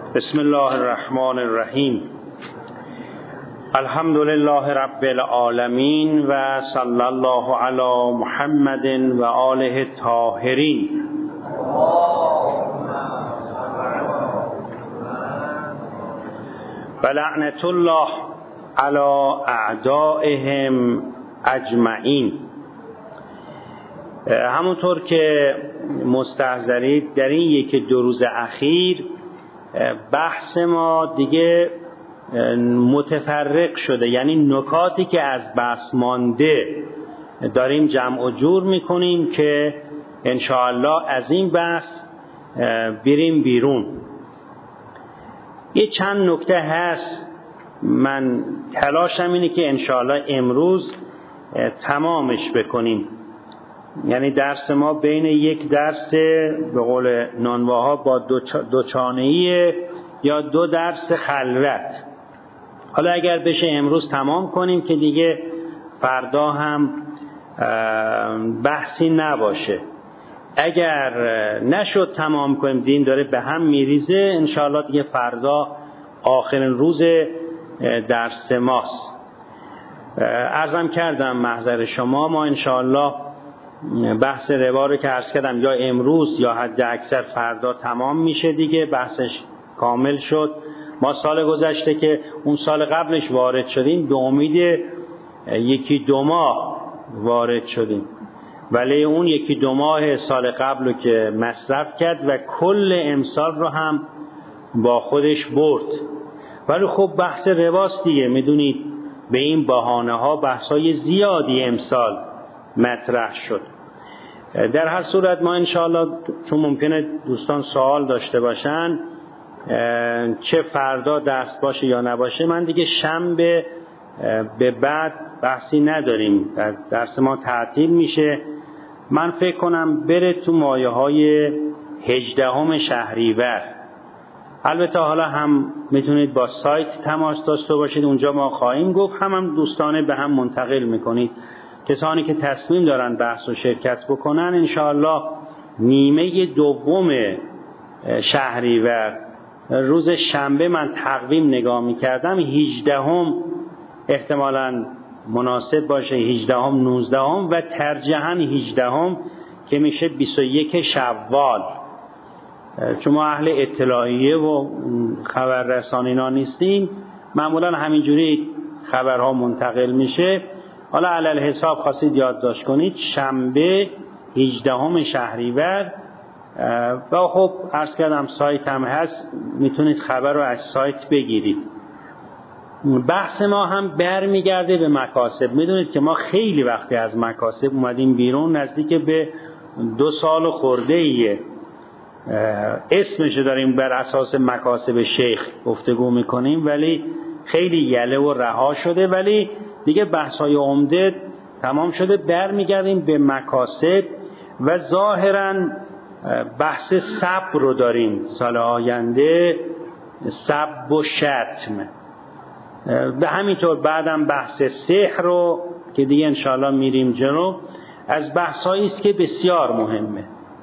بسم الله الرحمن الرحیم. الحمد لله رب العالمین و صلی الله علی محمد و آله الطاهرین. و لعنت الله علی اعدائهم اجمعین. همونطور که مستحضرید در این یکی دو روز اخیر بحث ما دیگه متفرق شده، یعنی نکاتی که از بحث مانده داریم جمع و جور میکنیم که انشاءالله از این بحث بریم بیرون. یه چند نکته هست، من تلاشم اینه که انشاءالله امروز تمامش بکنیم. یعنی درس ما بین یک درس به قول نانواها با دو چانه‌ای یا دو درس خلوت. حالا اگر بشه امروز تمام کنیم که دیگه فردا هم بحثی نباشه. اگر نشد تمام کنیم، دین داره به هم میریزه، انشاءالله دیگه فردا آخرین روز درس ماست. عرضم کردم محضر شما، ما انشاءالله بحث ربا رو که عرض کردم یا امروز یا حد اکثر فردا تمام میشه دیگه، بحثش کامل شد. ما سال گذشته که اون سال قبلش وارد شدیم به امید یکی دو ماه وارد شدیم، ولی اون یکی دو ماه سال قبل رو که مصرف کرد و کل امسال رو هم با خودش برد. ولی خب بحث رباست دیگه، میدونید به این بهانه ها بحثای زیادی امسال مطرح شد. در هر صورت ما انشاءالله، چون ممکنه دوستان سوال داشته باشن چه فردا دست باشه یا نباشه، من دیگه شنبه به بعد بحثی نداریم، درس ما تعطیل میشه. من فکر کنم بره تو مایه های 18 شهریور. البته حالا هم میتونید با سایت تماس داشته باشید، اونجا ما خواهیم گفت، هم دوستانه به هم منتقل میکنید. کسانی که تصمیم دارن بحث و شرکت بکنن انشاءالله نیمه دوم شهریور روز شنبه من تقویم نگاه میکردم 18 احتمالاً مناسب باشه، 18 19 و ترجیحاً 18 که میشه 21 شوال. چون ما اهل اطلاعیه و خبررسانی اینا نیستیم، معمولاً همینجوری خبرها منتقل میشه. حالا علل حساب خواستید یادداشت کنید شنبه 18 شهریور. و خب عرض کردم سایت هم هست، میتونید خبر رو از سایت بگیرید. بحث ما هم برمیگرده به مکاسب. میدونید که ما خیلی وقتی از مکاسب اومدیم بیرون، نزدیک به 2 سال خورده ایه اسمشو داریم بر اساس مکاسب شیخ گفتگو میکنیم، ولی خیلی یله و رها شده، ولی دیگه بحث‌های عمده تمام شده. برمیگردیم به مکاسب و ظاهراً بحث صبر رو داریم سال آینده، صبر و شتم. به همینطور بعدم بحث سحر رو که دیگه انشاءالله میریم جلو. از بحث‌هایی است که بسیار مهمه،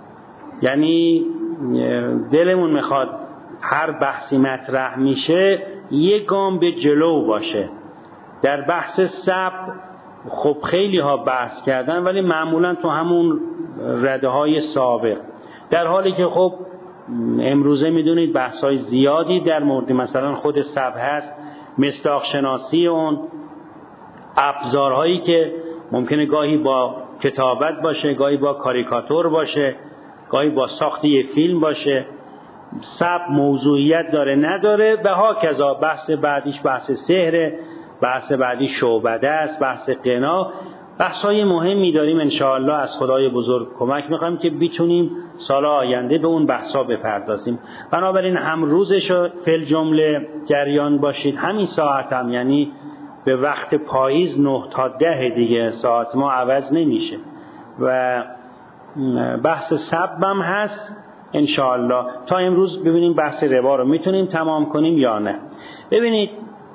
یعنی دلمون میخواد هر بحثی مطرح میشه یک گام به جلو باشه. در بحث صبر خب خیلی ها بحث کردن، ولی معمولا تو همون رده های سابق، در حالی که خب امروزه میدونید بحث های زیادی در مورد مثلا خود صبر هست، مصداق شناسی اون، ابزارهایی که ممکنه گاهی با کتابت باشه، گاهی با کاریکاتور باشه، گاهی با ساخت یه فیلم باشه. صبر موضوعیت داره نداره و هاکذا. بحث بعدیش بحث سحره، بحث بعدی شعبده است، بحث قنا. بحث‌های مهمی داریم انشاءالله. از خدای بزرگ کمک می‌خوایم که بتونیم سال آینده به اون بحثا بپردازیم. بنابراین هم روزش فل جمله جریان باشید، همین ساعت هم، یعنی به وقت پاییز 9 تا 10 دیگه، ساعت ما عوض نمیشه و بحث صبر هم هست انشاءالله. تا امروز ببینیم بحث ربا رو میتونیم تمام کنیم یا نه. ببینید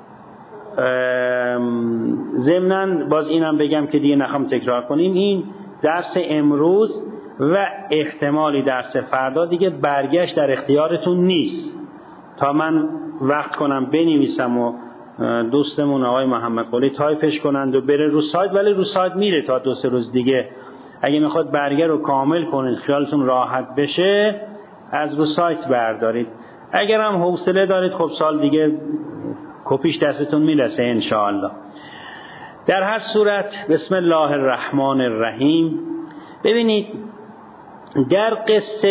ضمناً باز اینم بگم که دیگه نخوام تکرار کنیم، این درس امروز و احتمالی درس فردا دیگه برگشت در اختیارتون نیست. تا من وقت کنم بنویسم و دوستمون آقای محمد قلی تایپش کنند و بره رو سایت، ولی رو سایت میره تا 2-3 روز دیگه. اگه میخواد برگه رو کامل کنید خیالتون راحت بشه از رو سایت بردارید. اگر هم حوصله دارید خب سال دیگه کپیش دستتون میرسه انشاءالله. در هر صورت بسم الله الرحمن الرحیم. ببینید در قصه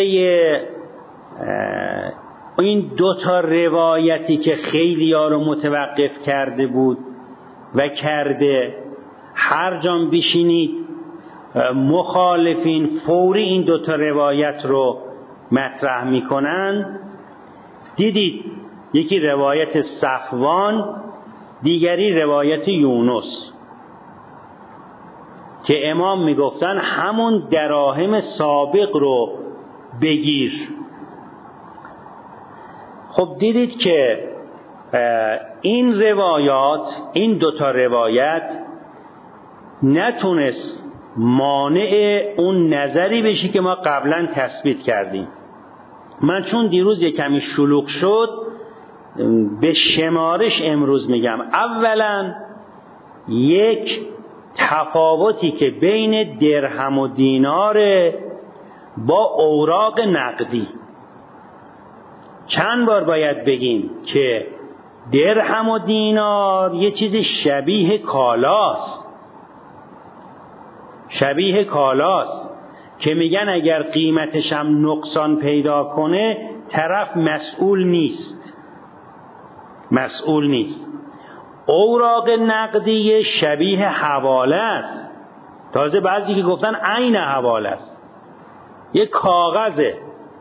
این 2 روایتی که خیلی ها رو متوقف کرده بود و کرده، هر جام بشینید مخالفین فوری این 2 روایت رو مطرح میکنن. دیدید یکی روایت صفوان، دیگری روایت یونس، که امام میگفتن همون دراهم سابق رو بگیر. خب دیدید که این روایات، این 2 روایت نتونست مانع اون نظری بشه که ما قبلا تثبیت کردیم. من چون دیروز یک کمی شلوغ شد به شمارش امروز میگم. اولا یک تفاوتی که بین درهم و دینار با اوراق نقدی، چند بار باید بگیم که درهم و دینار یه چیز شبیه کالاست، شبیه کالاست که میگن اگر قیمتش هم نقصان پیدا کنه طرف مسئول نیست، مسئول نیست. اوراق نقدی شبیه حواله است، تازه بعضی که گفتن عین حواله است، یه کاغذه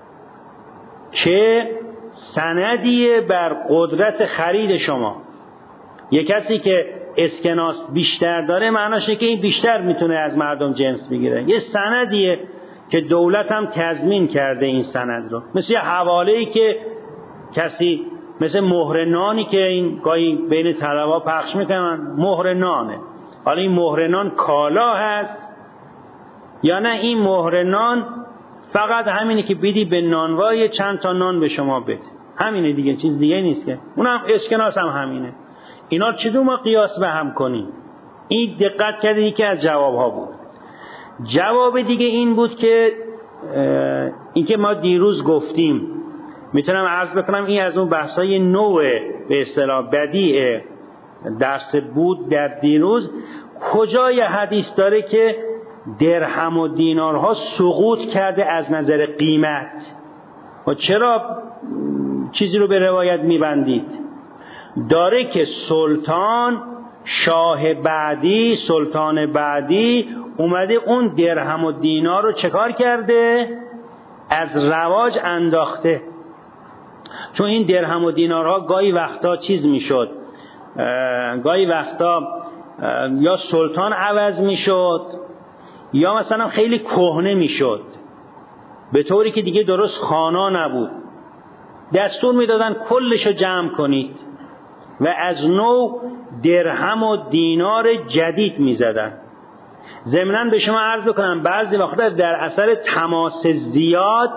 که سندیه بر قدرت خرید شما. یه کسی که اسکناس بیشتر داره معناشه که این بیشتر میتونه از مردم جنس بگیره. یه سندیه که دولت هم تضمین کرده این سند رو، مثل یه حواله‌ای که کسی، مثل مهر نانی که این گاهی بین طلبا پخش میکنن، مهر نانه. حالا این مهر نان کالا هست یا نه این مهر نان فقط همینه که بیدی به نانوای چند تا نان به شما بده، همینه دیگه، چیز دیگه نیست که. اونم اسکناس هم همینه. اینا چطور ما قیاس به هم کنیم؟ این دقت کردید که از جوابها بود. جواب دیگه این بود که این که ما دیروز گفتیم، میتونم عرض بکنم این از اون بحثای نوع به اصطلاح بدیع درس بود در دیروز. کجای حدیث داره که درهم و دینارها سقوط کرده از نظر قیمت؟ و چرا چیزی رو به روایت میبندید؟ داره که سلطان، شاه بعدی، سلطان بعدی اومده اون درهم و دینار رو چکار کرده؟ از رواج انداخته. چون این درهم و دینارها گاهی وقتا چیز میشد، گاهی وقتا یا سلطان عوض میشد یا مثلا خیلی کهنه میشد، به طوری که دیگه درست خانا نبود. دستور میدادن کلشو جمع کنید و از نو درهم و دینار جدید میزدن. ضمناً به شما عرض بکنم بعضی وقتا در اثر تماس زیاد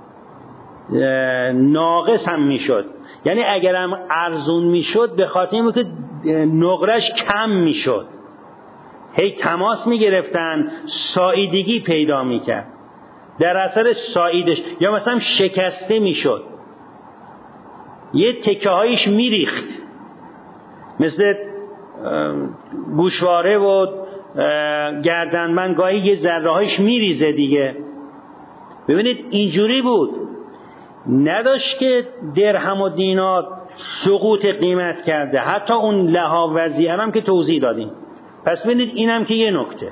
ناقص هم میشد، یعنی اگرم ارزون میشد به خاطر اینه که نقرش کم میشد، هی تماس میگرفتن، ساییدگی پیدا میکرد در اثر ساییدش، یا مثلا شکسته میشد، یه تکه هایش میریخت، مثل گوشواره و گردنبند گاهی یه ذره هایش میریزه دیگه. ببینید اینجوری بود، نداشت که درهم و دینار سقوط قیمت کرده، حتی اون لها وضعیه هم که توضیح دادیم. پس ببینید اینم که یه نکته.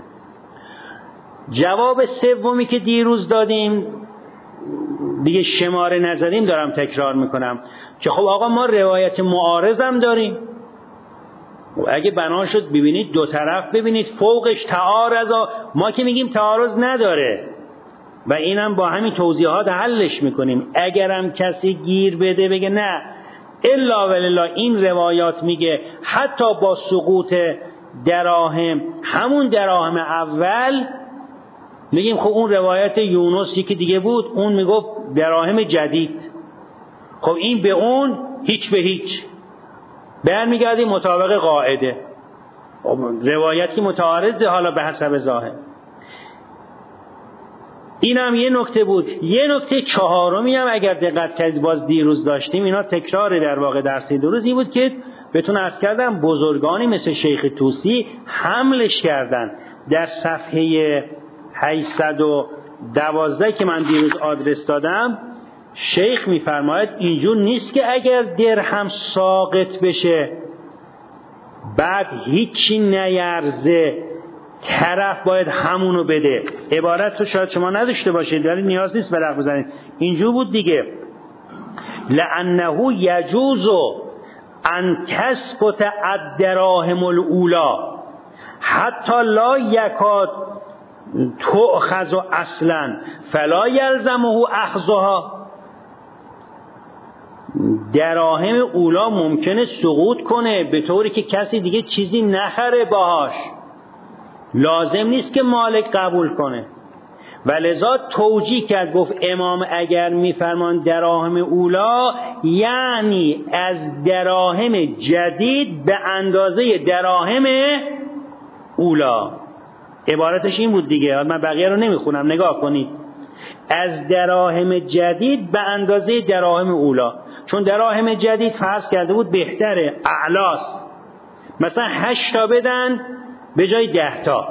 جواب سومی که دیروز دادیم دیگه شماره نزدیم، دارم تکرار میکنم که خب آقا ما روایت معارض هم داریم. اگه بنا شد ببینید دو طرف، ببینید فوقش تعارض، ما که میگیم تعارض نداره و اینم با همین توضیحات حلش میکنیم. اگرم کسی گیر بده بگه نه الا ولله این روایات میگه حتی با سقوط دراهم، همون دراهم اول، میگیم خب اون روایت یونسی که دیگه بود اون میگفت دراهم جدید، خب این به اون هیچ به هیچ، برمیگردیم مطابق قاعده. روایتی متعارضه حالا به حسب ظاهر. این هم یه نکته بود. یه نکته چهارمی هم اگر دقت کردید باز دیروز داشتیم، اینا تکرار در واقع درسی دروز این بود که بهتون عرض کردم بزرگانی مثل شیخ طوسی حملش کردن. در صفحه 812 که من دیروز آدرس دادم شیخ میفرماید اینجور نیست که اگر درهم ساقط بشه بعد هیچی نیرزه طرف باید همونو بده. عبارت رو شاید شما نداشته باشید ولی نیاز نیست برق بزنید. اینجور بود دیگه، لأنه یجوز ان تثبت الدراهم الاولی حتی لا یکاد تؤخذ اصلا فلا یلزمه اخذها. دراهم اولا ممکنه سقوط کنه به طوری که کسی دیگه چیزی نخره باهاش، لازم نیست که مالک قبول کنه. ولذا توجیه کرد، گفت امام اگر میفرمان دراهم اولا یعنی از دراهم جدید به اندازه دراهم اولا. عبارتش این بود دیگه، من بقیه رو نمیخونم نگاه کنید. از دراهم جدید به اندازه دراهم اولا، چون دراهم جدید فرض کرده بود بهتره اعلاست، مثلا 8 تا بدن به جای 10 تا،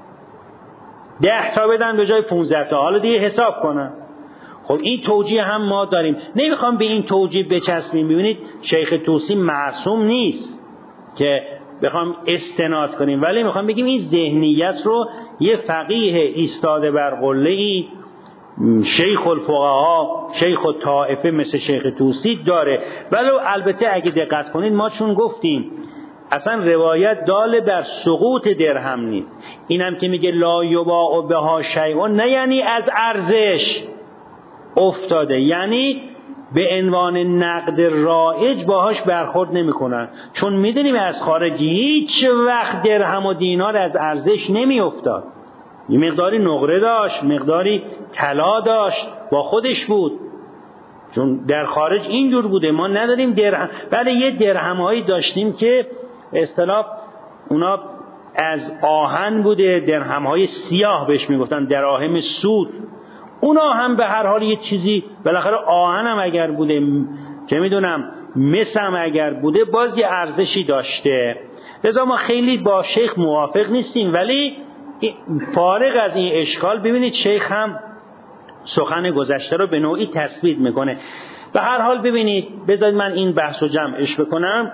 10 تا بدن به جای 15 تا، حالا دیگه حساب کنن. خب این توجیه هم ما داریم، نمیخوام به این توجیه بچسبیم. ببینید شیخ طوسی معصوم نیست که بخوام استناد کنیم، ولی میخوام بگیم این ذهنیت رو یه فقیه ایستاده بر قله‌ای، شیخ الفقها، شیخ الطائفه مثل شیخ طوسی داره. ولی البته اگه دقت کنید ما چون گفتیم اصلا روایت دال بر سقوط درهم نیست. اینم که میگه لا یباع بها شیء نه یعنی از ارزش افتاده، یعنی به عنوان نقد رایج باهاش برخورد نمیکنن، چون میدونیم از خارج هیچ وقت درهم و دینار از ارزش نمیافتاد. یه مقداری نقره داشت، مقداری طلا داشت، با خودش بود، چون در خارج اینجور بوده. ما نداریم درهم، بله یه درهم‌هایی داشتیم که اصطلاح اونا از آهن بوده، درهم‌های سیاه بهش میگفتن، دراهم سود. اونا هم به هر حال یه چیزی بالاخره آهن هم اگر بوده، چه میدونم مس هم اگر بوده، باز یه ارزشی داشته. لذا ما خیلی با شیخ موافق نیستیم، ولی فارغ از این اشکال ببینید شیخ هم سخن گذشته رو به نوعی تثبیت میکنه. به هر حال ببینید، بذارید من این بحث رو جمعش بکنم.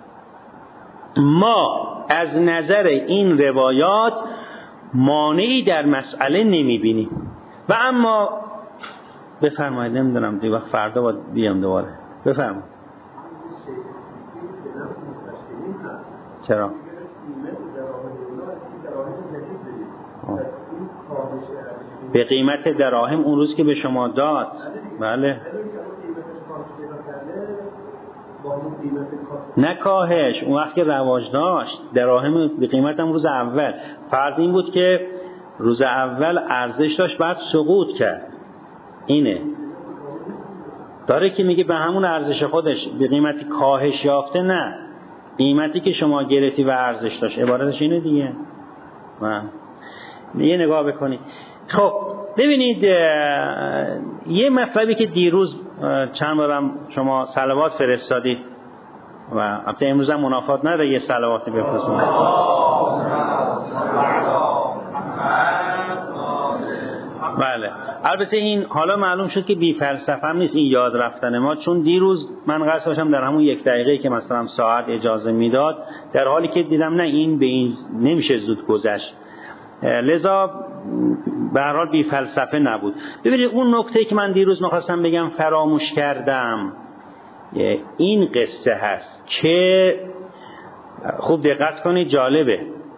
ما از نظر این روایات مانعی در مسئله نمیبینیم و اما بفرمایید، نمیدونم دیگه وقت فردا باید بیام دوباره. بفرمایید. چرا؟ به قیمت دراهم اون روز که به شما داد. بله نه کاهش، اون وقت که رواج داشت دراهم به قیمت هم روز اول، فرض این بود که روز اول ارزش داشت بعد سقوط کرد. اینه داره که میگه به همون ارزش خودش به قیمتی کاهش یافته، نه قیمتی که شما گرفتی و ارزش داشت. عبارتش اینه دیگه. یه نگاه بکنید. خب ببینید یه مطلبی که دیروز چند بارم شما صلوات فرستادید و البته امروز هم منافات نداره یه صلواتی بفرستید. بله البته این حالا معلوم شد که بی فلسفه هم نیست این یاد رفتن ما، چون دیروز من قصد داشتم در همون 1 دقیقه که مثلا ساعت اجازه میداد، در حالی که دیدم نه این به این نمیشه زود گذشت، لذا به هر حال بی فلسفه نبود. ببینید اون نکته که من دیروز می‌خواستم بگم فراموش کردم، این قصه هست که خوب دقت کنید، جالبه.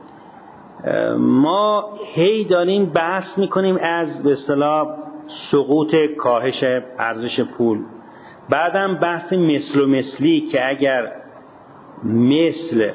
ما هی داریم بحث میکنیم از به اصطلاح سقوط کاهش ارزش پول، بعدم بحث مثل و مثلی که اگر مثل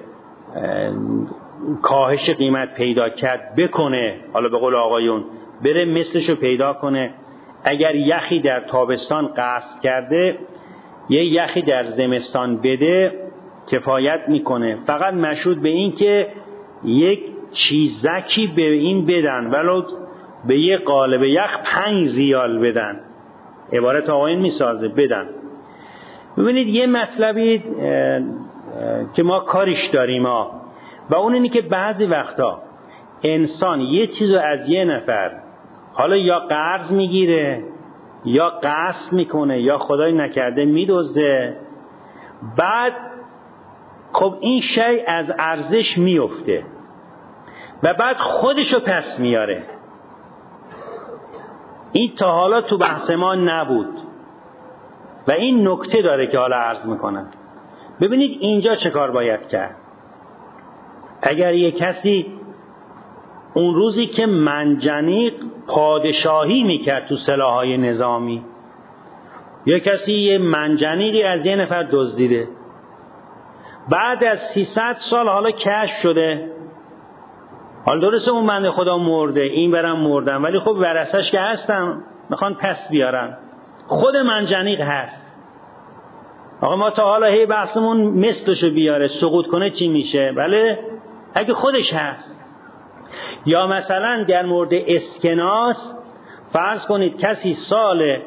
کاهش قیمت پیدا کرد بکنه، حالا به قول آقایون بره مثلشو پیدا کنه، اگر یخی در تابستان قصد کرده یه یخی در زمستان بده کفایت میکنه، فقط مشروط به این که یک چیزکی به این بدن، ولو به یه قالب یخ 5 ریال بدن. عبارت آقایون میسازه بدن. ببینید یه مطلبی که ما کارش داریم و اون اینی که بعضی وقتا انسان یه چیزو از یه نفر حالا یا قرض میگیره یا قصد میکنه یا خدای نکرده میدزده، بعد خب این شی از ارزش میفته و بعد خودشو پس میاره. این تا حالا تو بحث ما نبود و این نکته داره که حالا عرض میکنم. ببینید اینجا چه کار باید کرد. اگر یک کسی اون روزی که منجنیق پادشاهی میکرد تو سلاح‌های نظامی، یک کسی یه منجنیقی از یه نفر دزدیده، بعد از 300 سال حالا کشف شده، حالا درسته اون بنده خدا مرده، این برم مردن، ولی خب ورثش که هستن میخوان پس بیارن، خود منجنیق هست. آقا ما تا حالا هی بحثمون مثلشو بیاره سقوط کنه چی میشه؟ بله اگه خودش هست. یا مثلا در مورد اسکناس فرض کنید کسی سال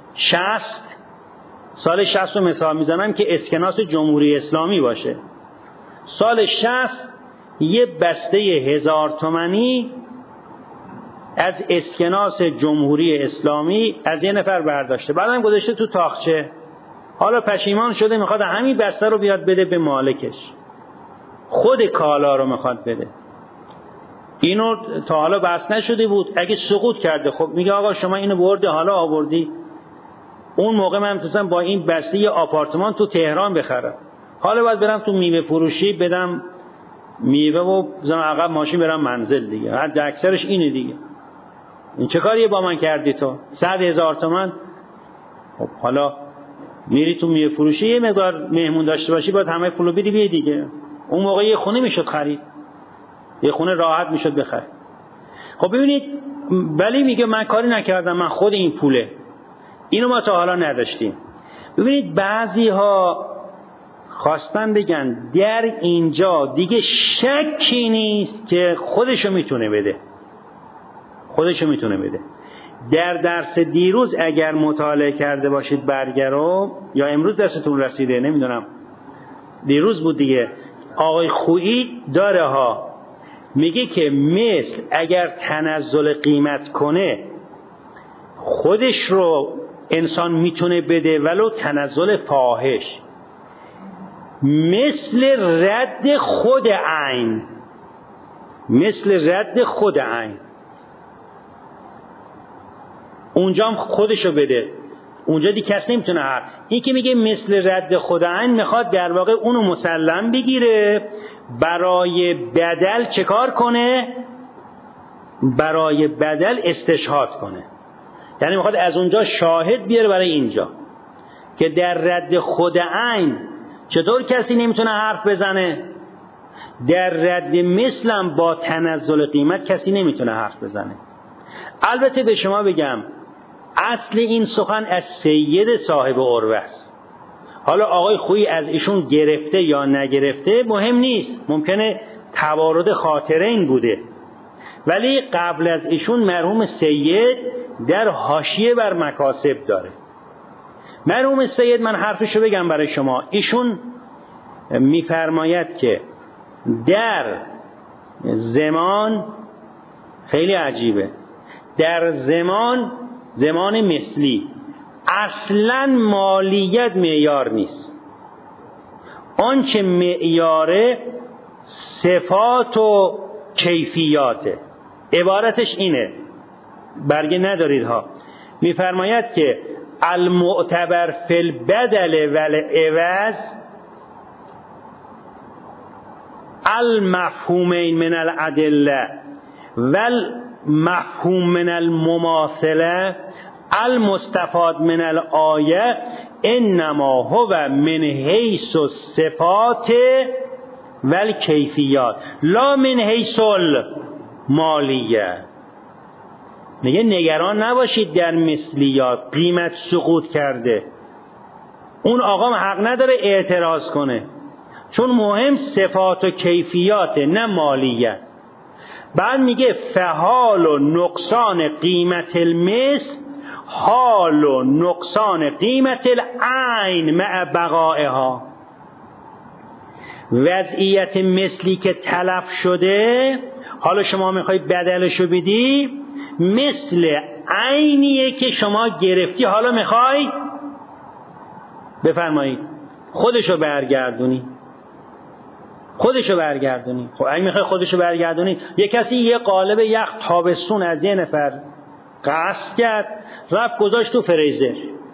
60 رو مثال میزنم که اسکناس جمهوری اسلامی باشه، سال 60 یه بسته 1000 تومانی از اسکناس جمهوری اسلامی از یه نفر برداشته، بعدم گذاشته تو تاقچه، حالا پشیمان شده میخواد همین بسته رو بیاد بده به مالکش، خود کالا رو میخواد بده. اینو تا حالا بحث نشده بود. اگه سقوط کرده خب میگه آقا شما اینو بردی حالا آوردی، اون موقع من میتونستم با این بسته یه آپارتمان تو تهران بخرم، حالا باید برم تو میوه فروشی بدم میوه و بزنم عقب ماشین برم منزل دیگه، حد اکثرش اینه دیگه. این چه کاریه با من کردی تو؟ 100,000 تومان. خب حالا میری تو میوه فروشی یه مقدار مهمون داشته باشی باید همه پولو بدی بیای دیگه. اون موقع یه خونه میشد خرید، یه خونه راحت میشد بخرید. خب ببینید ولی میگه من کاری نکردم، من خود این پوله. اینو ما تا حالا نداشتیم. ببینید بعضی ها خواستن بگن در اینجا دیگه شکی نیست که خودشو میتونه بده، خودشو میتونه بده. در درس دیروز اگر مطالعه کرده باشید برگرو، یا امروز دستتون رسیده نمیدونم، دیروز بود دیگه، آقای خویی داره ها، میگه که مثل اگر تنزل قیمت کنه خودش رو انسان میتونه بده ولو تنزل فاحش، مثل رد خود عین، مثل رد خود عین، اونجا هم خودشو بده، اونجا دیگه کس نمیتونه حق. این که میگه مثل رد خود عین میخواد در واقع اونو مسلم بگیره، برای بدل چه کار کنه؟ برای بدل استشهاد کنه. یعنی میخواد از اونجا شاهد بیاره برای اینجا که در رد خود عین چطور کسی نمیتونه حرف بزنه، در رد مثلم با تنزل قیمت کسی نمیتونه حرف بزنه. البته به شما بگم اصل این سخن از سید صاحب عروه است. حالا آقای خویی از ایشون گرفته یا نگرفته مهم نیست، ممکنه توارد خاطرین بوده، ولی قبل از ایشون مرحوم سید در حاشیه بر مکاسب داره. مرحوم سید من حرفشو بگم برای شما، ایشون میفرماید که در زمان، خیلی عجیبه، در زمان مثلی اصلا مالیت معیار نیست، آنچه معیاره صفات و کیفیاته. عبارتش اینه، برگه ندارید ها، میفرماید که المعتبر فی البدل والعوض المفهومین من الادله والمفهوم من المماثله المستفاد من الآیه انما هو من حیث الصفات والکیفیات لا من حیث المالیه. میگه نگران نباشید در مثلیات قیمت سقوط کرده، اون آقا حق نداره اعتراض کنه، چون مهم صفات و کیفیاته نه مالیت. بعد میگه فحال و نقصان قیمت المثل حال و نقصان قیمت العین مع بقائها. وضعیت مثلی که تلف شده، حالا شما میخوای بدلشو بدی، مثل عینیه که شما گرفتی، حالا میخوای بفرمایید خودشو برگردونی. خب اگه میخوای خودشو برگردونی، یه کسی یه قالب یخ تابستون از یه نفر قصد کرد، رفت گذاشت تو فریزر،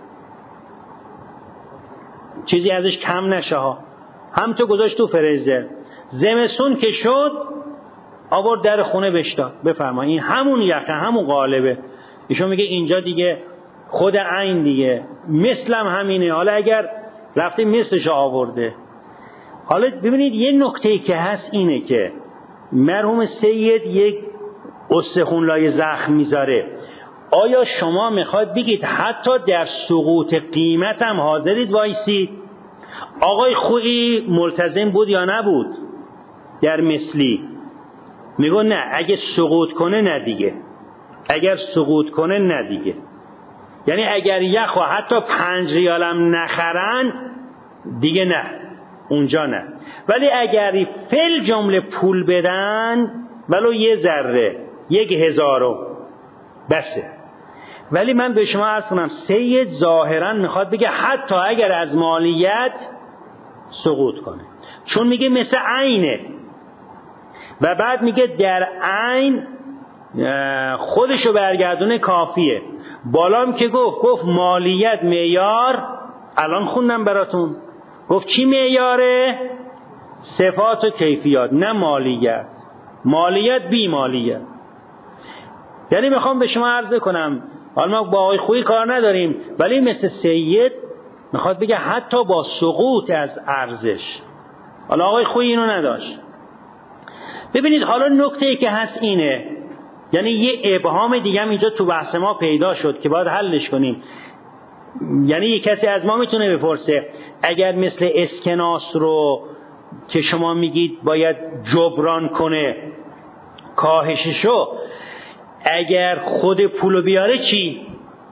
چیزی ازش کم نشه ها، هم تو گذاشت تو فریزر، زمستون که شد آورد در خونه بشتا. بفرمایید این همون یخه، همون قالبه. ایشون میگه اینجا دیگه خود عین دیگه، مثلم همینه. حالا اگر رفته مثلش آورده. حالا ببینید یه نکته‌ای که هست اینه که مرحوم سید یک استخون لای زخم میذاره. آیا شما میخواد بگید حتی در سقوط قیمت هم حاضرید وایسید؟ آقای خویی ملتزم بود یا نبود در مثلی؟ میگو نه، اگه سقوط کنه نه دیگه، اگر سقوط کنه نه دیگه. یعنی اگر یخو حتی 5 ریالم نخرن دیگه نه، اونجا نه. ولی اگر فل جمله پول بدن ولو یه ذره، 1000 بسه. ولی من به شما عرض کنم سید ظاهرا میخواد بگه حتی اگر از مالیت سقوط کنه، چون میگه مثل عینه. و بعد میگه در عین خودشو برگردونه کافیه. بالام که گفت مالیت معیار، الان خوندم براتون، گفت چی معیاره؟ صفات و کیفیات، نه مالیت. مالیت بی مالیت. یعنی میخوام به شما عرض کنم، حالا ما با آقای خویی کار نداریم، ولی مثل سید میخواد بگه حتی با سقوط از ارزش. حالا آقای خویی اینو نداشت. ببینید حالا نکته‌ای که هست اینه، یعنی یه ابهام دیگه هم اینجا تو بحث ما پیدا شد که باید حلش کنیم. یعنی یه کسی از ما میتونه بپرسه اگر مثل اسکناس رو که شما میگید باید جبران کنه کاهششو، اگر خود پولو بیاره چی؟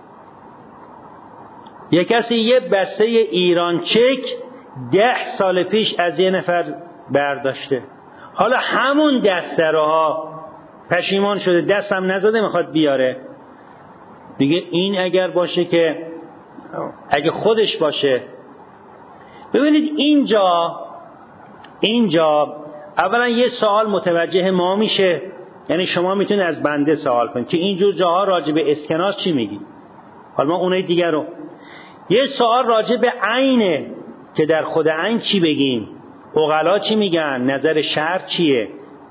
یه کسی یه بسته ایران چک 10 سال پیش از یه نفر برداشته، حالا همون دسته رو ها پشیمان شده، دستم نزده میخواد بیاره دیگه. این اگر باشه که اگه خودش باشه. ببینید اینجا اولا یه سوال متوجه ما میشه، یعنی شما میتونید از بنده سوال کنید که اینجور جاها راجع به اسکناس چی میگی. حالا ما اونای دیگر رو، یه سوال راجع به عینه که در خود عین چی بگیم، عقلا چی میگن، نظر شرع چیه.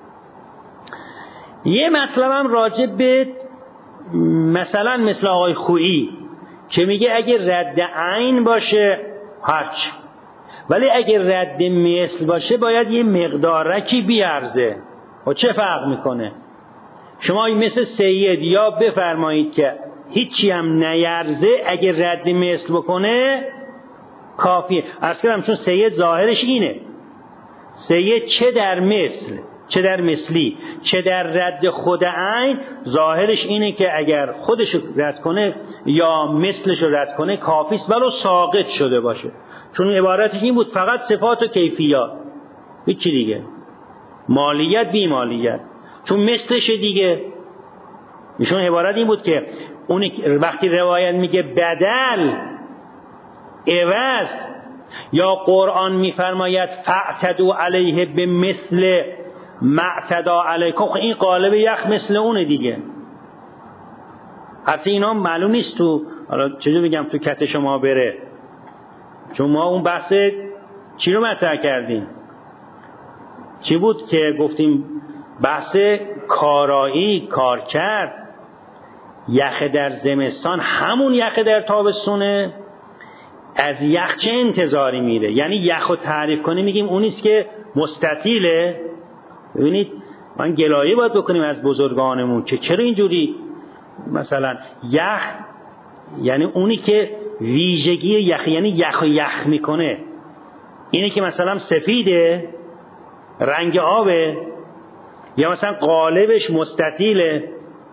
یه مطلب هم راجع به مثلا مثل آقای خویی که میگه اگه رد عین باشه هرچ، ولی اگه رد مثل باشه باید یه مقدارکی بیارزه. و چه فرق میکنه؟ شما مثل سید یا بفرمایید که هیچی هم نیارزه، اگه رد مثل بکنه کافیه. عرض کردم چون سید ظاهرش اینه، سید چه در مثل چه در مثلی چه در رد خود عین ظاهرش اینه که اگر خودش رد کنه یا مثلش رد کنه کافیست، ولو ساقط شده باشه. چون عبارتش این بود فقط صفات و کیفیات، هیچی دیگه، مالیت بی مالیت، چون مثلش دیگه. ایشون عبارت این بود که اون وقتی روایت میگه بدل عوض، یا قرآن میفرماید فاعتدوا علیه به مثل معتدا علیکم، این قالب یخ مثل اونه دیگه. حتی اینا معلوم نیست تو، حالا چجور میگم، تو کت شما بره، چون ما اون بحث چی رو مطرح کردیم؟ چی بود که گفتیم؟ بحث کارایی، کار کرد. یخ در زمستان همون یخ در تابستونه، از یخ چه انتظاری میره؟ یعنی یخ رو تعریف کنیم میگیم اونیست که مستطیله. ببینید من گلایه باید بکنیم از بزرگانمون که چرا اینجوری. مثلا یخ یعنی اونی که ویژگی یخ، یعنی یخ میکنه. اینه که مثلا سفیده، رنگ آبه، یا مثلا قالبش مستطیله.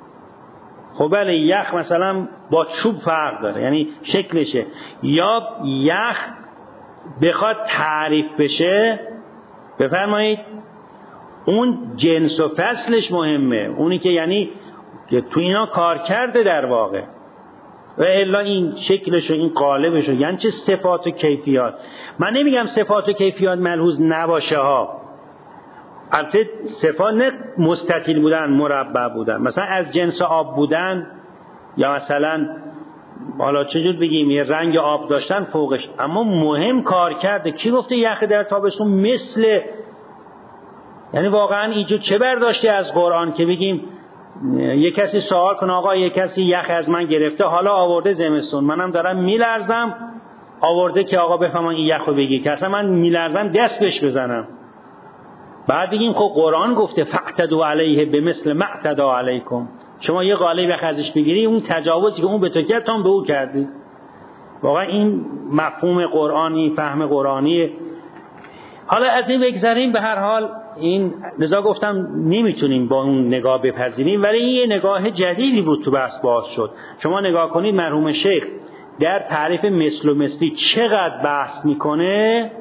خب بله، یخ مثلا با چوب فرق داره، یعنی شکلشه. یا یخ بخواد تعریف بشه، بفرمایید، اون جنس و فصلش مهمه، اونی که یعنی که تو اینا کار کرده در واقع، و الا این شکلش و این قالبش و یعنی چه صفات و کیفیات. من نمیگم صفات و کیفیات ملحوظ نباشه ها، البته صفات نه مستطیل بودن، مربع بودن، مثلا از جنس آب بودن، یا مثلا حالا چجور بگیم یه رنگ آب داشتن فوقش، اما مهم کار کرده. کی گفته یخ در تابستون مثل، یعنی واقعا اینجا چه برداشتی از قرآن که بگیم یک کسی سوال کنه آقا یک کسی یخ از من گرفته، حالا آورده زمستون، منم دارم میلرزم، آورده که آقا بفهمن این یخو بگی، که اصلا من میلرزم دست بهش بزنم. بعد بگیم خب قرآن گفته فاعتدوا علیه بمثل ما اعتدى علیکم، شما یه قالب ازش بگیری، اون تجاوزی که اون به تو کرد تام به او کردی. واقعا این مفهوم قرآنی، فهم قرآنی. حالا از این بگذاریم، به هر حال این لذا گفتم نمیتونیم با اون نگاه بپذیریم، ولی این یه نگاه جدیدی بود تو بحث باز شد. شما نگاه کنید مرحوم شیخ در تعریف مثل و مثلی چقدر بحث میکنه،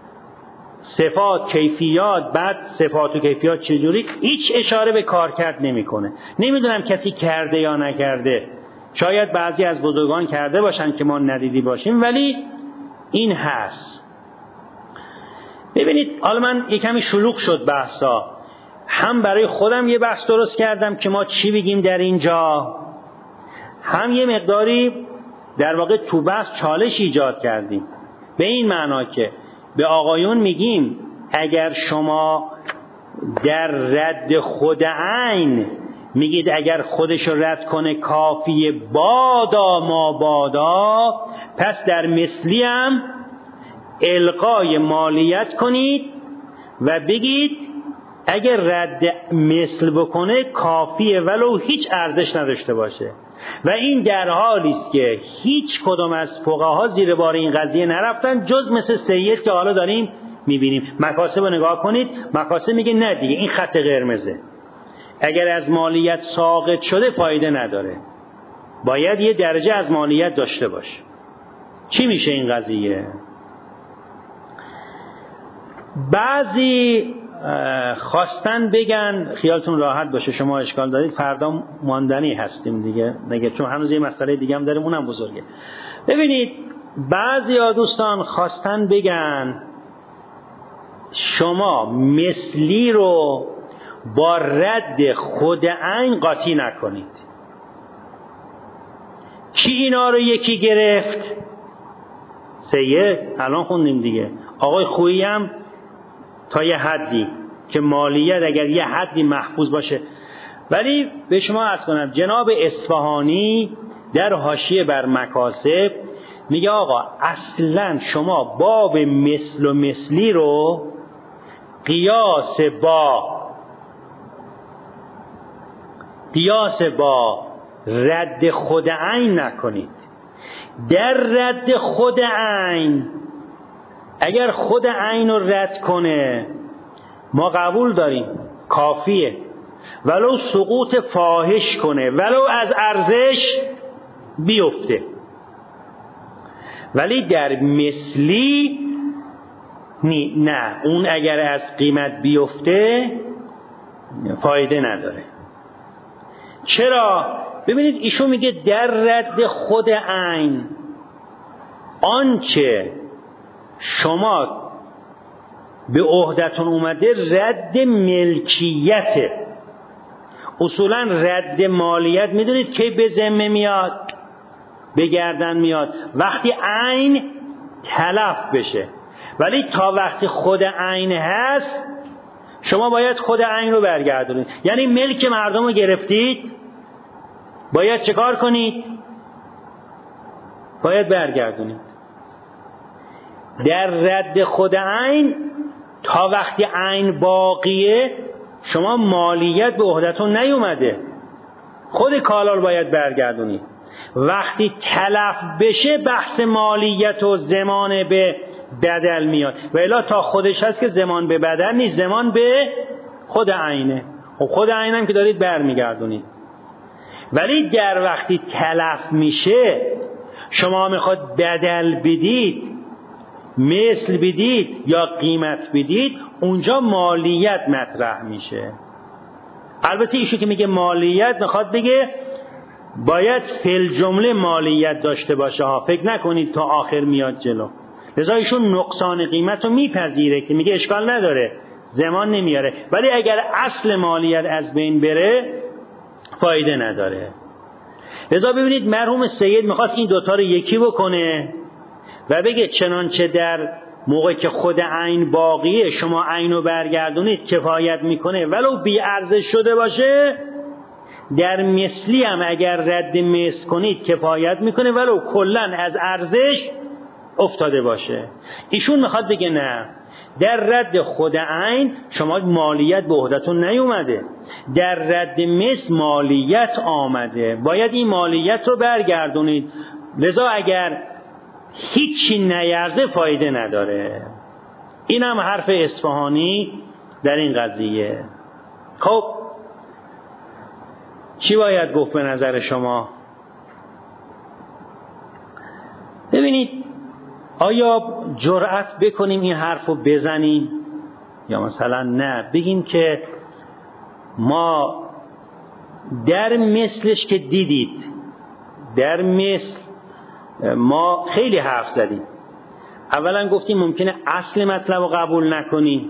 صفات، کیفیات، بعد صفات و کیفیات چجوری، هیچ اشاره به کار کرد نمیکنه. نمیدونم کسی کرده یا نکرده، شاید بعضی از بزرگان کرده باشن که ما ندیدی باشیم، ولی این هست. ببینید حالا من یه کمی شلوغ شد بحثا، هم برای خودم یه بحث درست کردم که ما چی بگیم در اینجا، هم یه مقداری در واقع تو بحث چالش ایجاد کردیم، به این معنا که به آقایون میگیم اگر شما در رد خود عین میگید اگر خودش رد کنه کافی بادا ما بادا، پس در مثلی هم القای مالیت کنید و بگید اگر رد مثل بکنه کافیه ولو هیچ ارزش نداشته باشه. و این در حالی است که هیچ کدوم از فقها زیر بار این قضیه نرفتن، جز مثل سید که حالا داریم میبینیم. مکاسب رو نگاه کنید، مکاسب میگه نه دیگه این خط قرمزه، اگر از مالیت ساقط شده فایده نداره، باید یه درجه از مالیت داشته باشه. چی میشه این قضیه؟ بعضی خواستن بگن، خیالتون راحت باشه شما اشکال دارید، فردا ماندنی هستیم دیگه چون هنوز یه مسئله دیگه هم داریم اونم بزرگه. ببینید بعضی ها دوستان خواستن بگن شما مثلی رو با رد خود عین قاطی نکنید. کی اینا رو یکی گرفت؟ سید الان خوندیم دیگه، آقای خویی هم تا یه حدی که مالیت اگر یه حدی محفوظ باشه. ولی به شما عرض کنم جناب اصفهانی در حاشیه بر مکاسب میگه آقا اصلا شما باب مثل و مثلی رو قیاس با رد خود عین نکنید. در رد خود عین اگر خود عین رو رد کنه ما قبول داریم کافیه، ولو سقوط فاحش کنه، ولو از ارزش بیفته. ولی در مثلی نه، اون اگر از قیمت بیفته فایده نداره. چرا؟ ببینید ایشون میگه در رد خود عین آنچه شما به عهدتون اومده رد ملکیته. اصولا رد مالیت میدونید کی به ذمه میاد؟ به گردن میاد وقتی عین تلف بشه. ولی تا وقتی خود عین هست شما باید خود عین رو برگردونید. یعنی ملک مردم رو گرفتید، باید چه کار کنید؟ باید برگردونید. در رد خود عین تا وقتی عین باقیه شما مالیت به عهدتون نیومده، خود کالا رو باید برگردونید. وقتی تلف بشه بحث مالیت و زمان به بدل میاد، و الا تا خودش هست که زمان به بدل نیست، زمان به خود عینه. خب خود عین هم که دارید برمیگردونید. ولی در وقتی تلف میشه شما میخواد بدل بدید، مثل بدید یا قیمت بدید، اونجا مالیت مطرح میشه. البته ایشون که میگه مالیت میخواد بگه باید فی جمله مالیت داشته باشه ها، فکر نکنید تا آخر میاد جلو. لذا ایشون نقصان قیمت رو میپذیره که میگه اشکال نداره، زمان نمیاره، ولی اگر اصل مالیت از بین بره فایده نداره. لذا ببینید مرحوم سید میخواست این دوتا رو یکی بکنه و بگه چنانچه در موقع که خود عین باقیه شما عین رو برگردونید کفایت میکنه ولو بی ارزش شده باشه، در مثلی هم اگر رد مثل کنید کفایت میکنه ولو کلن از ارزش افتاده باشه. ایشون میخواد بگه نه، در رد خود عین شما مالیت به عهدتون نیومده، در رد مثل مالیت آمده، باید این مالیت رو برگردونید. لذا اگر هیچی نیرزه فایده نداره. این هم حرف اصفهانی در این قضیه. خب چی باید گفت به نظر شما؟ ببینید آیا جرأت بکنیم این حرف رو بزنیم یا مثلا نه بگیم که ما در مثلش که دیدید، در مثل ما خیلی حرف زدیم. اولا گفتیم ممکنه اصل مطلب رو قبول نکنیم،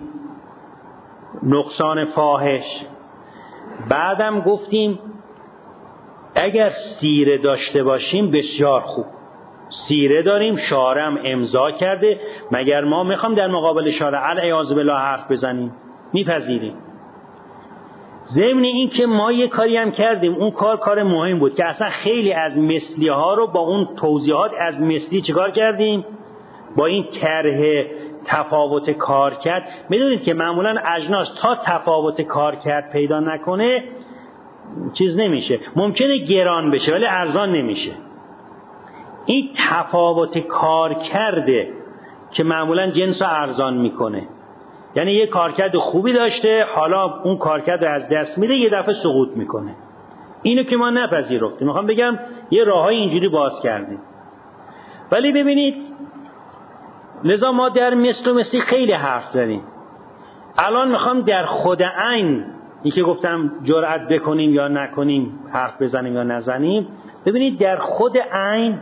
نقصان فاحش. بعدم گفتیم اگر سیره داشته باشیم بسیار خوب، سیره داریم، شارع امضا کرده، مگر ما میخوام در مقابل شارع علیاذ بالله حرف بزنیم؟ میپذیریم. ضمن این که ما یه کاری هم کردیم، اون کار مهم بود که اصلا خیلی از مثلی ها رو با اون توضیحات از مثلی چیکار کردیم؟ با این طرح تفاوت کارکرد. میدونید که معمولا اجناس تا تفاوت کارکرد پیدا نکنه چیز نمیشه، ممکنه گران بشه ولی ارزان نمیشه. این تفاوت کارکرده که معمولا جنس رو ارزان میکنه. یعنی یه کارکرد خوبی داشته، حالا اون کارکرد رو از دست میده، یه دفعه سقوط میکنه. اینو که ما نپذیرفتیم. میخوام بگم یه راههای اینجوری باز کردیم. ولی ببینید لذا ما در مثل و مثلی خیلی حرف زدیم. الان میخوام در خود عین، این که گفتم جرأت بکنیم یا نکنیم، حرف بزنیم یا نزنیم، ببینید در خود عین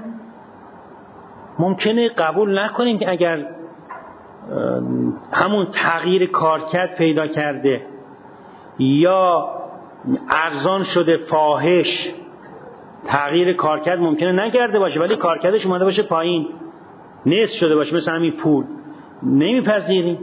ممکنه قبول نکنیم که اگر همون تغییر کارکرد پیدا کرده یا ارزان شده فاحش، تغییر کارکرد ممکنه نکرده باشه ولی کارکردش اومده باشه پایین، نصف شده باشه، مثل همین پول، نمیپذیریم.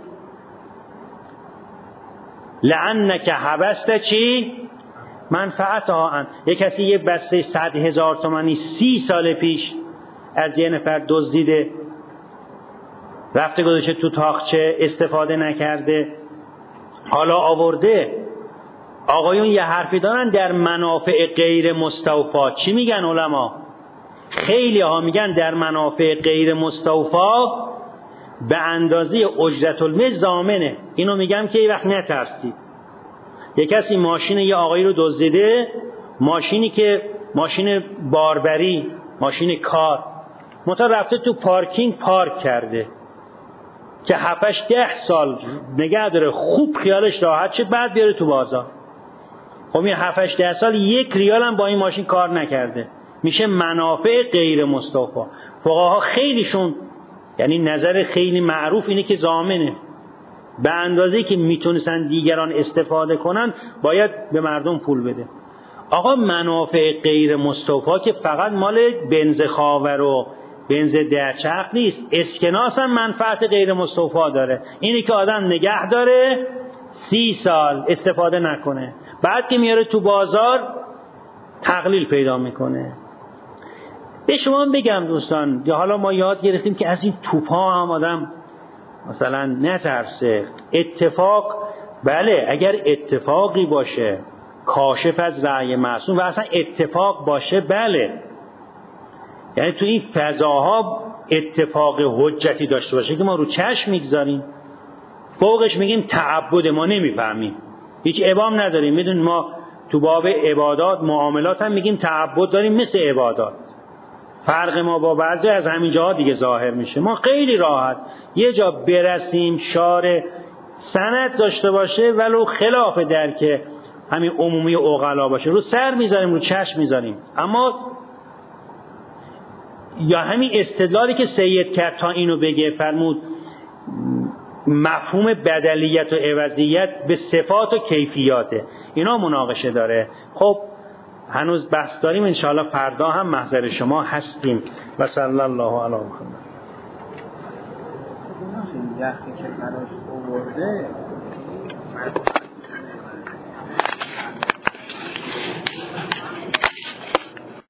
لعنک حبست چی؟ منفعتها ان. یک کسی یه بسته 100,000 تومانی 30 سال پیش از یه نفر دزدیده، رفته گذاشته تو تاقچه، استفاده نکرده، حالا آورده. آقایون یه حرفی دارن در منافع غیر مستوفا. چی میگن علما؟ خیلی ها میگن در منافع غیر مستوفا به اندازه اجرت المثل ضامنه. اینو میگم که یه وقت نترسید. یه کسی ماشین یه آقایی رو دزدیده، ماشینی که ماشین باربری، ماشین کار، متا رفته تو پارکینگ پارک کرده که 7-10 سال نگه داره، خوب خیالش راحت شد، بعد بیاره تو بازار. خب این 7-10 سال 1 ریال هم با این ماشین کار نکرده، میشه منافع غیر مستوفا. فقها خیلیشون، یعنی نظر خیلی معروف اینه که ضامنه، به اندازه‌ای که میتونستن دیگران استفاده کنن باید به مردم پول بده. آقا منافع غیر مستوفا که فقط مال بنز خاور و بنز درچرخ نیست، اسکناس هم منفعت غیر مستوفا داره. اینی که آدم نگه داره 30 سال استفاده نکنه، بعد که میاره تو بازار تقلیل پیدا میکنه. به شما بگم دوستان، حالا ما یاد گرفتیم که از این توپا هم آدم مثلا نترسه. اتفاق، بله اگر اتفاقی باشه کاشف از رأی معصوم و اصلا اتفاق باشه، بله یعنی تو این فضاها اتفاق حجتی داشته باشه که ما رو چشم میگذاریم، فوقش میگیم تعبد، ما نمیفهمیم، هیچ ابهام نداریم. میدونید ما تو باب عبادات معاملات هم میگیم تعبد داریم مثل عبادات. فرق ما با بعضی از همین جاها دیگه ظاهر میشه. ما خیلی راحت یه جا برسیم شارع سند داشته باشه ولو خلاف درک همین عمومی عقلا باشه، رو سر میذاریم، رو چشم میذاریم. اما یا همین استدلالی که سید کرد تا اینو بگه، فرمود مفهوم بدلیت و عوضیت به صفات و کیفیاته، اینا مناقشه داره. خب هنوز بحث داریم، انشاءالله فردا هم محضر شما هستیم. و صلی الله علی محمد. یخی که براش آورده